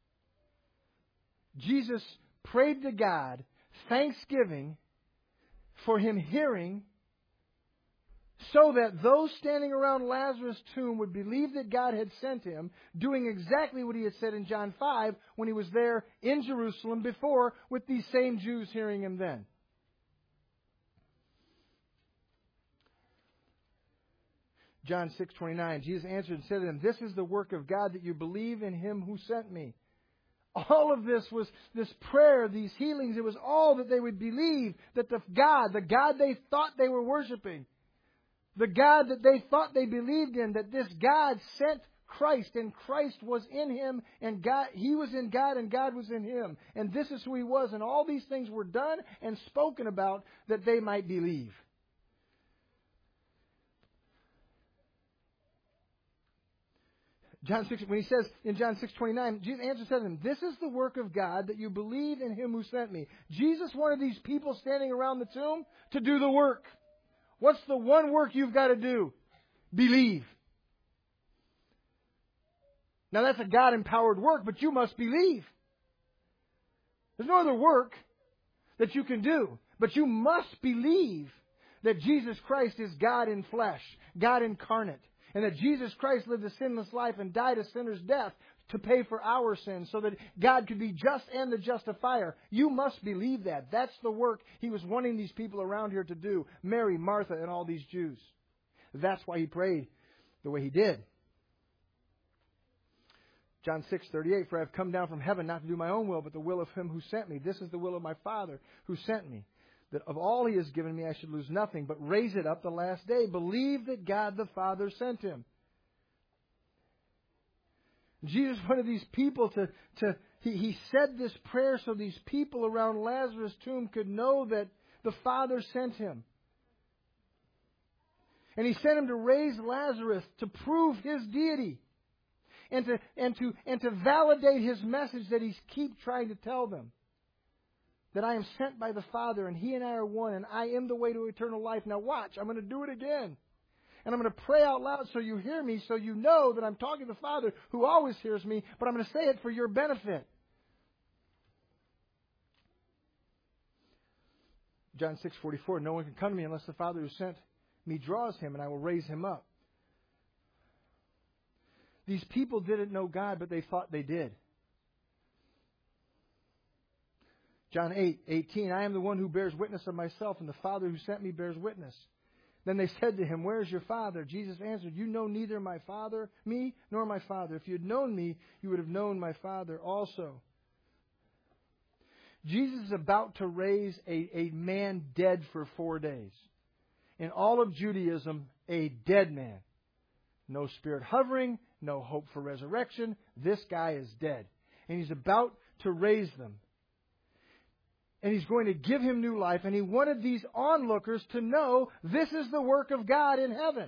Jesus prayed to God, thanksgiving for him hearing, so that those standing around Lazarus' tomb would believe that God had sent him, doing exactly what he had said in John five when he was there in Jerusalem before with these same Jews hearing him then. John six twenty-nine, Jesus answered and said to them, this is the work of God, that you believe in him who sent me. All of this was, this prayer, these healings, it was all that they would believe that the God, the God they thought they were worshiping, the God that they thought they believed in, that this God sent Christ, and Christ was in him, and God, he was in God, and God was in him. And this is who he was. And all these things were done and spoken about that they might believe. John six, when he says in John six twenty-nine, Jesus answers to them, this is the work of God, that you believe in him who sent me. Jesus wanted these people standing around the tomb to do the work. What's the one work you've got to do? Believe. Now that's a God-empowered work, but you must believe. There's no other work that you can do, but you must believe that Jesus Christ is God in flesh, God incarnate. And that Jesus Christ lived a sinless life and died a sinner's death to pay for our sins so that God could be just and the justifier. You must believe that. That's the work he was wanting these people around here to do. Mary, Martha, and all these Jews. That's why he prayed the way he did. John six thirty-eight, for I have come down from heaven not to do my own will, but the will of him who sent me. This is the will of my Father who sent me, that of all he has given me I should lose nothing, but raise it up the last day. Believe that God the Father sent him. Jesus wanted these people to, to he, he said this prayer so these people around Lazarus' tomb could know that the Father sent him. And he sent him to raise Lazarus to prove his deity and to, and to, and to validate his message that he keeps trying to tell them. That I am sent by the Father, and he and I are one, and I am the way to eternal life. Now watch, I'm going to do it again. And I'm going to pray out loud so you hear me, so you know that I'm talking to the Father who always hears me, but I'm going to say it for your benefit. John six forty-four, no one can come to me unless the Father who sent me draws him, and I will raise him up. These people didn't know God, but they thought they did. John eight eighteen, I am the one who bears witness of myself, and the Father who sent me bears witness. Then they said to him, where is your Father? Jesus answered, you know neither my Father, me, nor my Father. If you had known me, you would have known my Father also. Jesus is about to raise a, a man dead for four days. In all of Judaism, a dead man. No spirit hovering, no hope for resurrection. This guy is dead. And he's about to raise them. And he's going to give him new life. And he wanted these onlookers to know this is the work of God in heaven.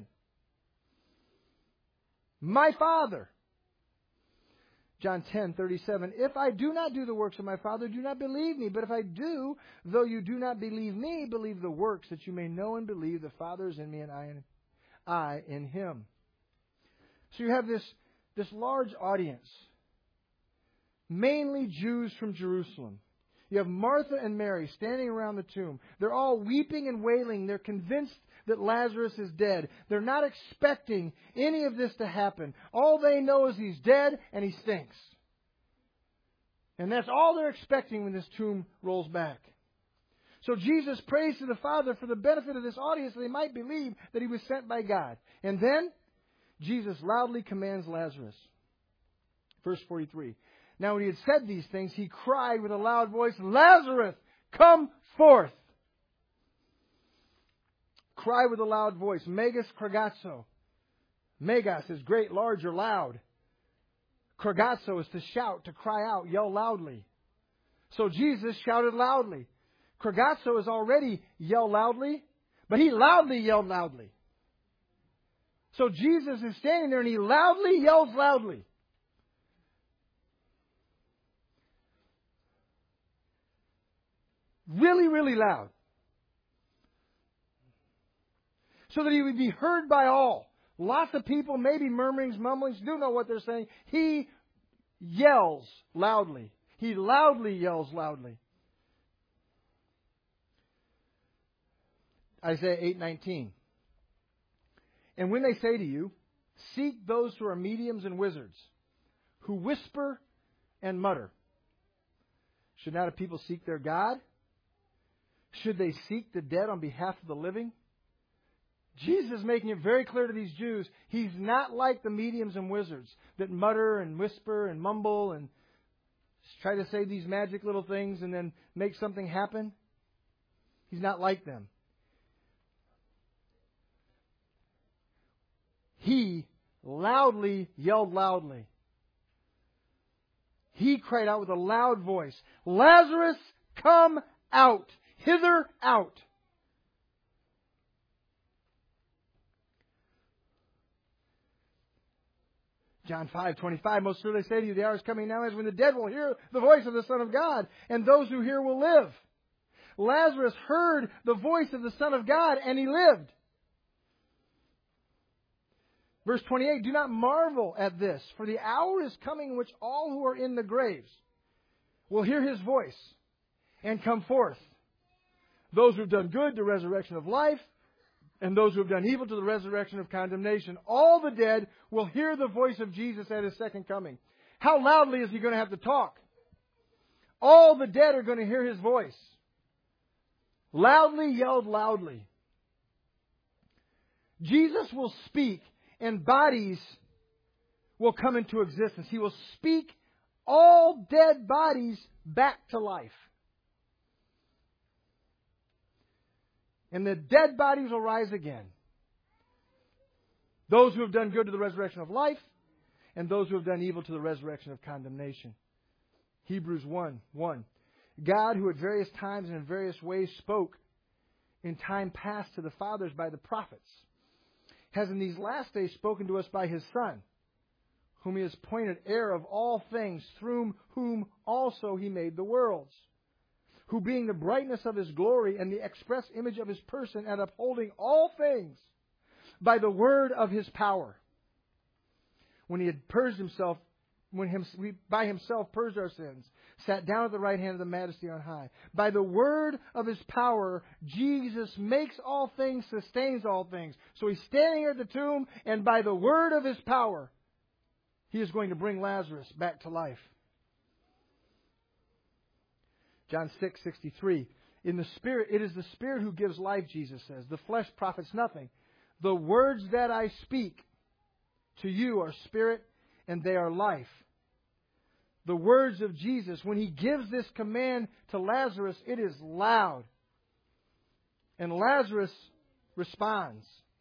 My Father. John ten thirty-seven. If I do not do the works of my Father, do not believe me. But if I do, though you do not believe me, believe the works, that you may know and believe the Father is in me and I in, I in him. So you have this, this large audience. Mainly Jews from Jerusalem. You have Martha and Mary standing around the tomb. They're all weeping and wailing. They're convinced that Lazarus is dead. They're not expecting any of this to happen. All they know is he's dead and he stinks. And that's all they're expecting when this tomb rolls back. So Jesus prays to the Father for the benefit of this audience so they might believe that he was sent by God. And then Jesus loudly commands Lazarus. Verse forty-three. Now when he had said these things, he cried with a loud voice, Lazarus, come forth. Cry with a loud voice, megas kragazo. Megas is great, large, or loud. Kragazo is to shout, to cry out, yell loudly. So Jesus shouted loudly. Kragazo is already yell loudly, but he loudly yelled loudly. So Jesus is standing there and he loudly yells loudly. Really, really loud. So that he would be heard by all. Lots of people, maybe murmurings, mumblings, do know what they're saying. He yells loudly. He loudly yells loudly. Isaiah eight nineteen. And when they say to you, seek those who are mediums and wizards, who whisper and mutter. Should not a people seek their God? Should they seek the dead on behalf of the living? Jesus is making it very clear to these Jews, He's not like the mediums and wizards that mutter and whisper and mumble and try to say these magic little things and then make something happen. He's not like them. He loudly yelled loudly. He cried out with a loud voice, Lazarus, come out, hither out. John five twenty-five, most truly I say to you, the hour is coming now as when the dead will hear the voice of the Son of God, and those who hear will live. Lazarus heard the voice of the Son of God, and he lived. Verse twenty-eight, do not marvel at this, for the hour is coming in which all who are in the graves will hear His voice and come forth. Those who have done good to resurrection of life, and those who have done evil to the resurrection of condemnation. All the dead will hear the voice of Jesus at His second coming. How loudly is He going to have to talk? All the dead are going to hear His voice. Loudly yelled loudly. Jesus will speak and bodies will come into existence. He will speak all dead bodies back to life. And the dead bodies will rise again. Those who have done good to the resurrection of life, and those who have done evil to the resurrection of condemnation. Hebrews one one. God, who at various times and in various ways spoke in time past to the fathers by the prophets, has in these last days spoken to us by His Son, whom He has appointed heir of all things, through whom also He made the worlds. Who being the brightness of His glory and the express image of His person, and upholding all things by the word of His power. When He had purged Himself, when him, we by Himself purged our sins, sat down at the right hand of the Majesty on high. By the word of His power, Jesus makes all things, sustains all things. So He's standing here at the tomb, and by the word of His power, He is going to bring Lazarus back to life. John six sixty-three. In the Spirit, it is the Spirit who gives life, Jesus says. The flesh profits nothing. The words that I speak to you are spirit and they are life. The words of Jesus, when He gives this command to Lazarus, it is loud. And Lazarus responds.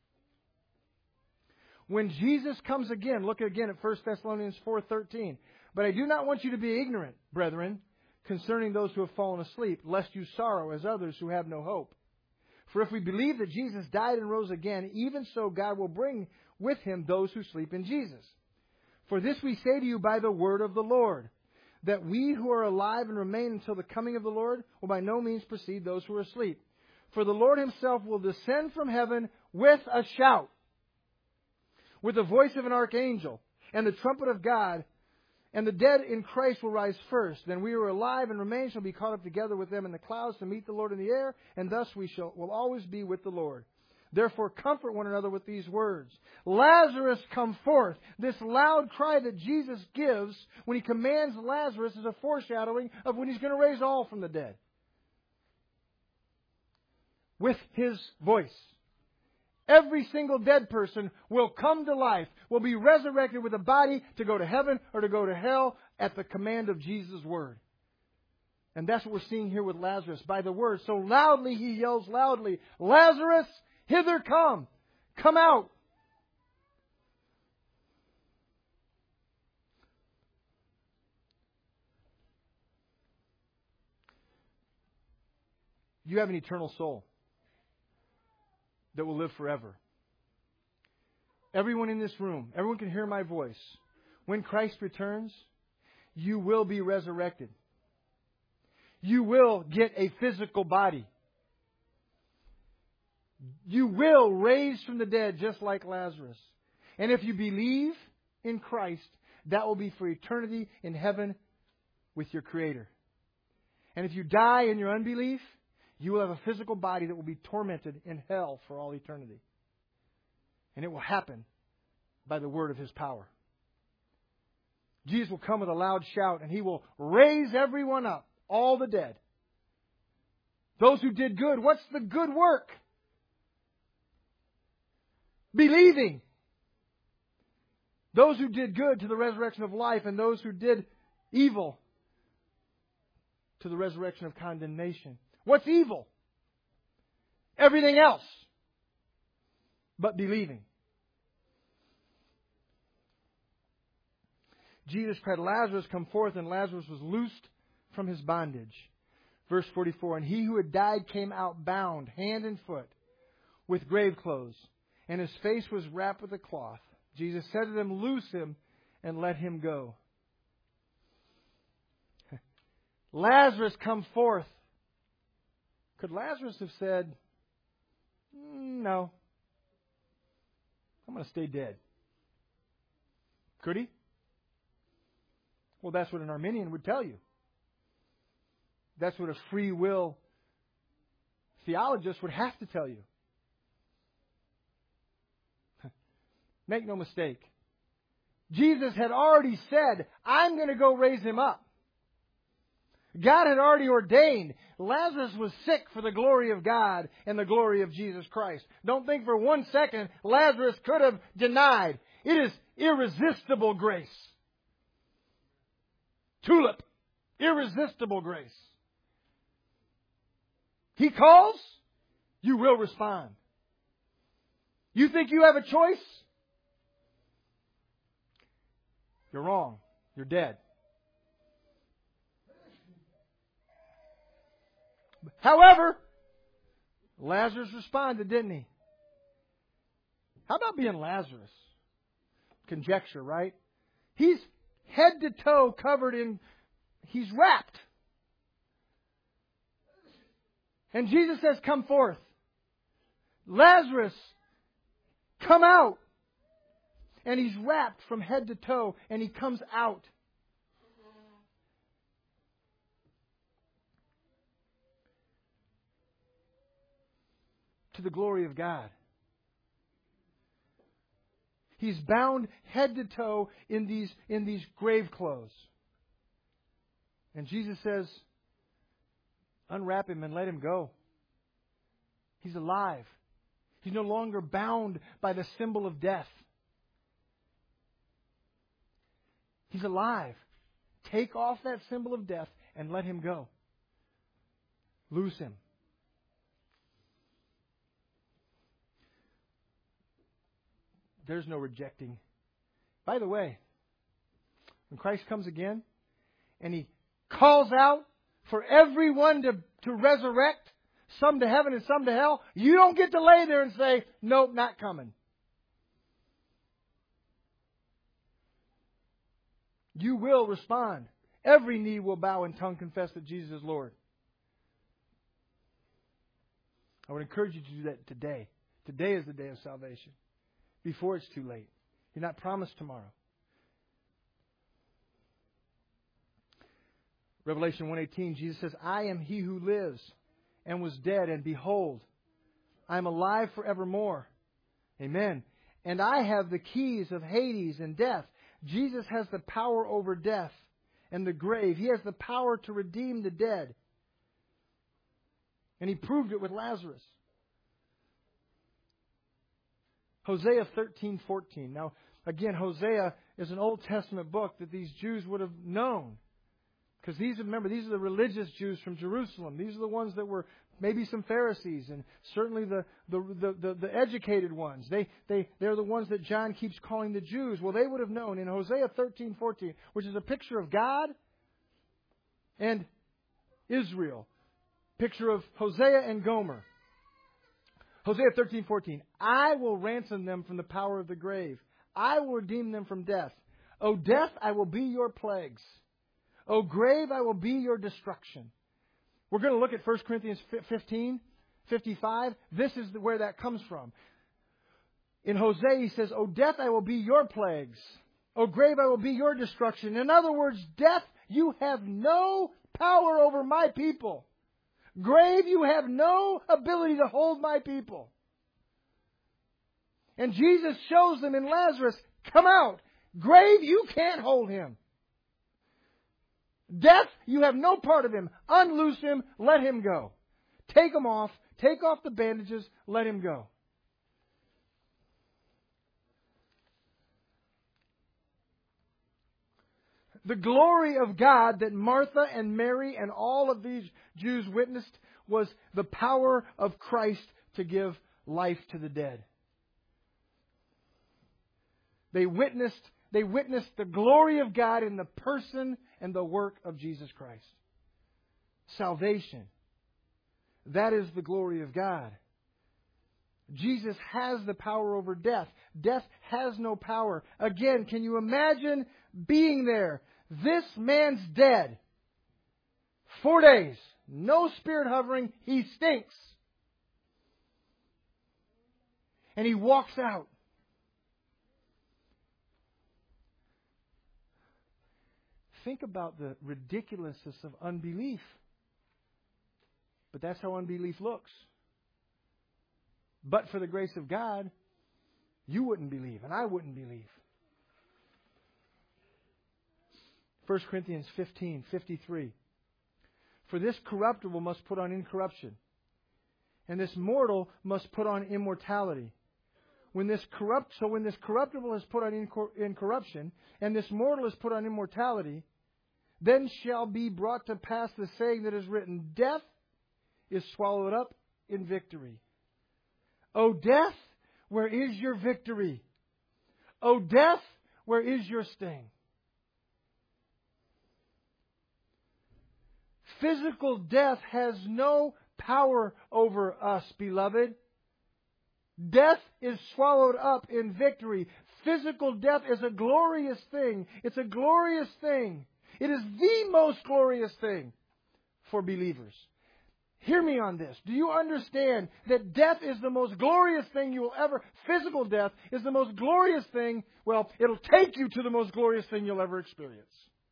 When Jesus comes again, look again at First Thessalonians four thirteen. But I do not want you to be ignorant, brethren, concerning those who have fallen asleep, lest you sorrow as others who have no hope. For if we believe that Jesus died and rose again, even so God will bring with Him those who sleep in Jesus. For this we say to you by the word of the Lord, that we who are alive and remain until the coming of the Lord will by no means precede those who are asleep. For the Lord Himself will descend from heaven with a shout, with the voice of an archangel, and the trumpet of God. And the dead in Christ will rise first. Then we who are alive and remain shall be caught up together with them in the clouds to meet the Lord in the air, and thus we shall will always be with the Lord. Therefore comfort one another with these words. Lazarus, come forth. This loud cry that Jesus gives when He commands Lazarus is a foreshadowing of when He's going to raise all from the dead. With His voice. Every single dead person will come to life, will be resurrected with a body to go to heaven or to go to hell at the command of Jesus' word. And that's what we're seeing here with Lazarus, by the word. So loudly He yells loudly, Lazarus, hither come, come out. You have an eternal soul that will live forever. Everyone in this room, everyone can hear my voice. When Christ returns, you will be resurrected. You will get a physical body. You will raise from the dead just like Lazarus. And if you believe in Christ, that will be for eternity in heaven with your Creator. And if you die in your unbelief, you will have a physical body that will be tormented in hell for all eternity. And it will happen by the word of His power. Jesus will come with a loud shout and He will raise everyone up, all the dead. Those who did good. What's the good work? Believing. Those who did good to the resurrection of life, and those who did evil to the resurrection of condemnation. What's evil? Everything else but believing. Jesus cried, Lazarus, come forth, and Lazarus was loosed from his bondage. Verse forty-four, and he who had died came out bound, hand and foot, with grave clothes, and his face was wrapped with a cloth. Jesus said to them, loose him and let him go. Lazarus, come forth. Could Lazarus have said, no, I'm going to stay dead? Could he? Well, that's what an Arminian would tell you. That's what a free will theologist would have to tell you. Make no mistake. Jesus had already said, I'm going to go raise him up. God had already ordained. Lazarus was sick for the glory of God and the glory of Jesus Christ. Don't think for one second Lazarus could have denied. It is irresistible grace. Tulip. Irresistible grace. He calls, you will respond. You think you have a choice? You're wrong. You're dead. However, Lazarus responded, didn't he? How about being Lazarus? Conjecture, right? He's head to toe covered in, he's wrapped. And Jesus says, come forth. Lazarus, come out. And he's wrapped from head to toe, and he comes out. To the glory of God. He's bound head to toe in these, in these grave clothes. And Jesus says, unwrap him and let him go. He's alive. He's no longer bound by the symbol of death. He's alive. Take off that symbol of death and let him go. Loose him. There's no rejecting. By the way, when Christ comes again and He calls out for everyone to, to resurrect, some to heaven and some to hell, you don't get to lay there and say, nope, not coming. You will respond. Every knee will bow and tongue confess that Jesus is Lord. I would encourage you to do that today. Today is the day of salvation. Before it's too late. You're not promised tomorrow. Revelation one eighteen, Jesus says, I am He who lives and was dead, and behold, I am alive forevermore. Amen. And I have the keys of Hades and death. Jesus has the power over death and the grave. He has the power to redeem the dead. And He proved it with Lazarus. Hosea thirteen fourteen. Now, again, Hosea is an Old Testament book that these Jews would have known. Because these, remember, these are the religious Jews from Jerusalem. These are the ones that were maybe some Pharisees and certainly the, the, the, the, the educated ones. They, they, they're the ones that John keeps calling the Jews. Well, they would have known in Hosea thirteen fourteen, which is a picture of God and Israel. Picture of Hosea and Gomer. Hosea thirteen fourteen. I will ransom them from the power of the grave. I will redeem them from death. O death, I will be your plagues. O grave, I will be your destruction. We're going to look at First Corinthians fifteen fifty-five. This is where that comes from. In Hosea, he says, O death, I will be your plagues. O grave, I will be your destruction. In other words, death, you have no power over my people. Grave, you have no ability to hold my people. And Jesus shows them in Lazarus, come out. Grave, you can't hold him. Death, you have no part of him. Unloose him, let him go. Take him off, take off the bandages, let him go. The glory of God that Martha and Mary and all of these Jews witnessed was the power of Christ to give life to the dead. They witnessed, they witnessed the glory of God in the person and the work of Jesus Christ. Salvation. That is the glory of God. Jesus has the power over death. Death has no power. Again, can you imagine being there? This man's dead. Four days. No spirit hovering. He stinks. And he walks out. Think about the ridiculousness of unbelief. But that's how unbelief looks. But for the grace of God, you wouldn't believe, and I wouldn't believe. First Corinthians fifteen fifty-three. For this corruptible must put on incorruption, and this mortal must put on immortality. When this corrupt, so when this corruptible is put on incor- incorruption, and this mortal is put on immortality, then shall be brought to pass the saying that is written, Death is swallowed up in victory. O death, where is your victory? O death, where is your sting? Physical death has no power over us, beloved. Death is swallowed up in victory. Physical death is a glorious thing. It's a glorious thing. It is the most glorious thing for believers. Hear me on this. Do you understand that death is the most glorious thing you will ever... Physical death is the most glorious thing... Well, it'll take you to the most glorious thing you'll ever experience.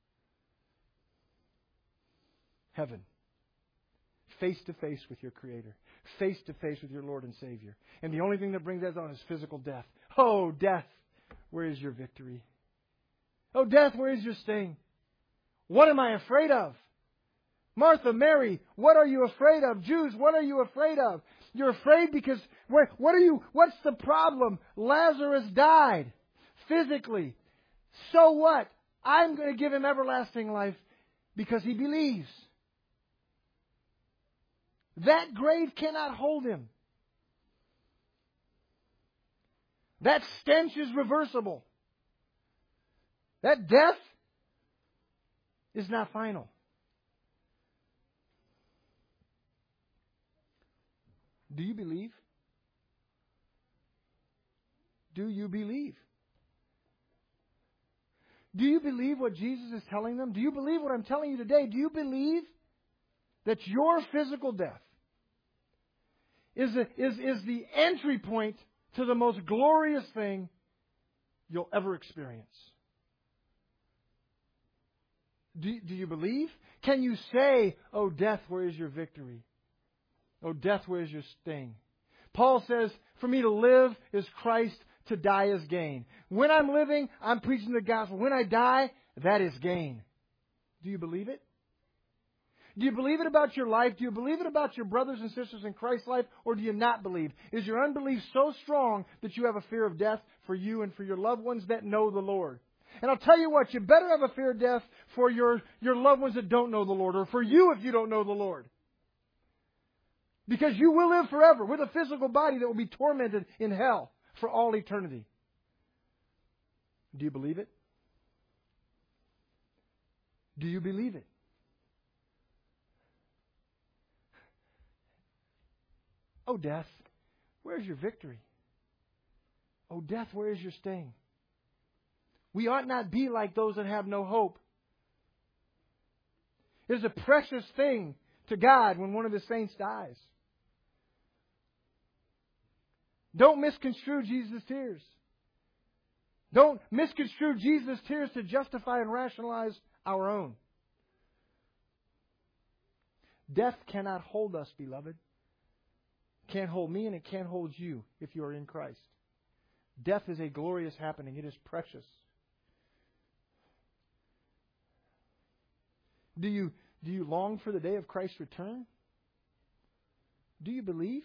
Heaven. Face to face with your Creator. Face to face with your Lord and Savior. And the only thing that brings that on is physical death. Oh, death, where is your victory? Oh, death, where is your sting? What am I afraid of? Martha, Mary, what are you afraid of? Jews, what are you afraid of? You're afraid because, where, what are you, what's the problem? Lazarus died physically. So what? I'm going to give him everlasting life because he believes. That grave cannot hold him. That stench is reversible. That death is not final. Do you believe? Do you believe? Do you believe what Jesus is telling them? Do you believe what I'm telling you today? Do you believe that your physical death is, a, is, is the entry point to the most glorious thing you'll ever experience? Do, do you believe? Can you say, oh, death, where is your victory? Oh, death, where is your sting? Paul says, for me to live is Christ, to die is gain. When I'm living, I'm preaching the gospel. When I die, that is gain. Do you believe it? Do you believe it about your life? Do you believe it about your brothers and sisters in Christ's life? Or do you not believe? Is your unbelief so strong that you have a fear of death for you and for your loved ones that know the Lord? And I'll tell you what, you better have a fear of death for your, your loved ones that don't know the Lord, or for you if you don't know the Lord. Because you will live forever with a physical body that will be tormented in hell for all eternity. Do you believe it? Do you believe it? O death, where's your victory? O death, where is your sting? We ought not be like those that have no hope. It is a precious thing to God when one of His saints dies. Don't misconstrue Jesus' tears. Don't misconstrue Jesus' tears to justify and rationalize our own. Death cannot hold us, beloved. It can't hold me and it can't hold you if you are in Christ. Death is a glorious happening. It is precious. Do you, do you long for the day of Christ's return? Do you believe?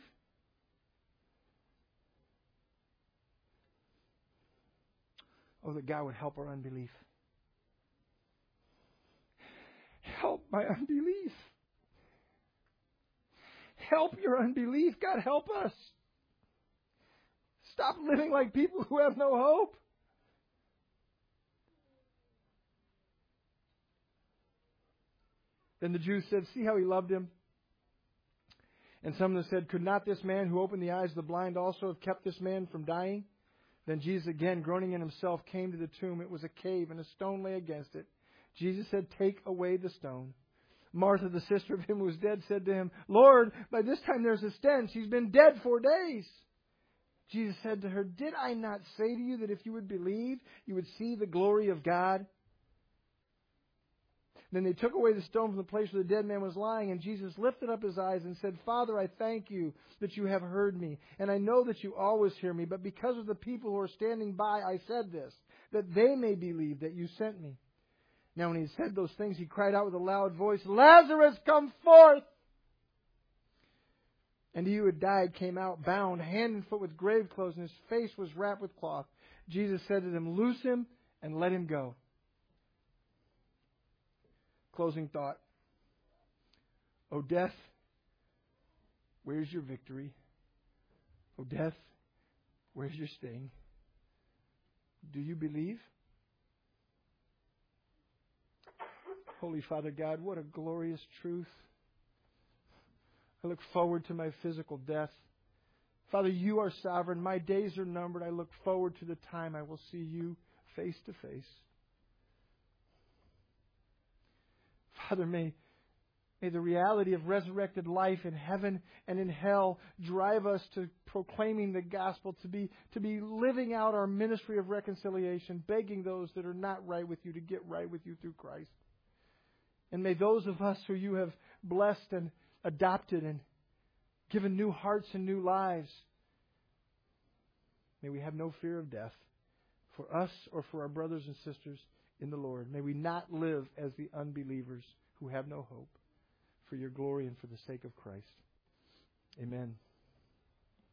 Oh, that God would help our unbelief. Help my unbelief. Help your unbelief. God, help us. Stop living like people who have no hope. Then the Jews said, see how He loved him? And some of them said, could not this man who opened the eyes of the blind also have kept this man from dying? Then Jesus, again groaning in Himself, came to the tomb. It was a cave, and a stone lay against it. Jesus said, take away the stone. Martha, the sister of him who was dead, said to Him, Lord, by this time there's a stench. He's been dead four days. Jesus said to her, did I not say to you that if you would believe, you would see the glory of God? Then they took away the stone from the place where the dead man was lying, and Jesus lifted up His eyes and said, Father, I thank You that You have heard me, and I know that You always hear me, but because of the people who are standing by, I said this, that they may believe that You sent me. Now when He had said those things, He cried out with a loud voice, Lazarus, come forth! And he who had died came out, bound hand and foot with grave clothes, and his face was wrapped with cloth. Jesus said to them, loose him and let him go. Closing thought. O death, where's your victory? O death, where's your sting? Do you believe? Holy Father God, what a glorious truth. I look forward to my physical death. Father, You are sovereign. My days are numbered. I look forward to the time I will see You face to face. Father, may, may the reality of resurrected life in heaven and in hell drive us to proclaiming the gospel, to be, to be living out our ministry of reconciliation, begging those that are not right with You to get right with You through Christ. And may those of us who You have blessed and adopted and given new hearts and new lives, may we have no fear of death for us or for our brothers and sisters in the Lord. May we not live as the unbelievers who have no hope, for Your glory and for the sake of Christ. Amen.